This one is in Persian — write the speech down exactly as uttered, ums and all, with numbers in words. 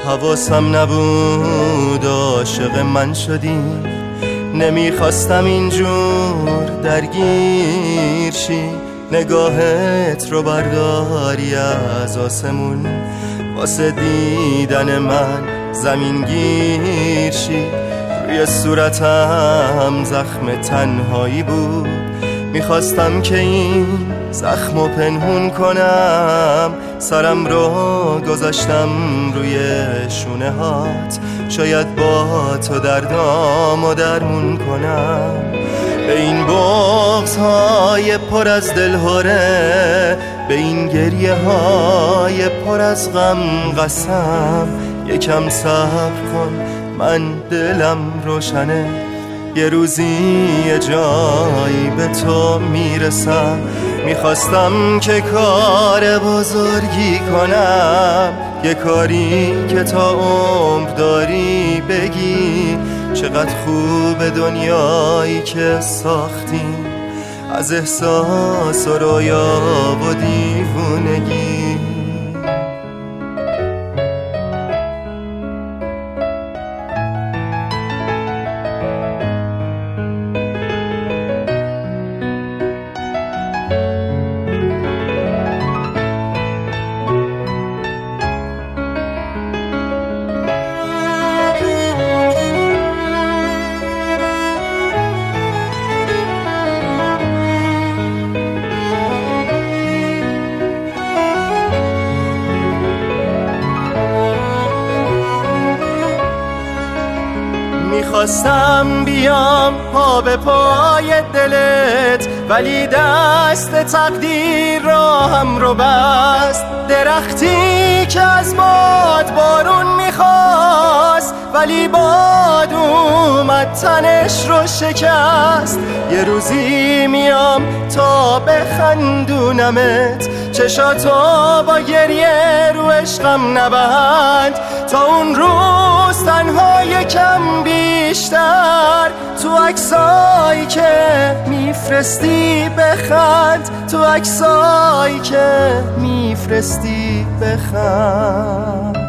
حواسم نبود عاشق من شدی، نمیخواستم اینجور درگیر شی. نگاهت رو برداری از آسمون، واسه دیدن من زمین گیر شی. روی صورتم زخم تنهایی بود، میخواستم که این زخمو پنهون کنم. سرم رو گذاشتم روی شونه هات، شاید با تو دردامو درمون کنم. به این بغض های پر از دلهره، به این گریه های پر از غم قسم، یکم صبر کن من دلم روشنه، یه روزی یه جایی به تو میرسم. میخواستم که کار بزرگی کنم، یه کاری که تا عمر داری بگی چقدر خوب دنیایی که ساختیم از احساس و رویا و دیوونگی. میخواستم بیام پا به پای دلت، ولی دست تقدیر راهم رو بست. درختی که از باد بارون میخواست، ولی باد اومد تنش رو شکست. یه روزی میام تا بخندونمت، چشاتو با گریه رو عشقم نبند. تا اون روز تنها یکم بیشتر تو عکسایی که میفرستی بخند، تو عکسایی که میفرستی بخند.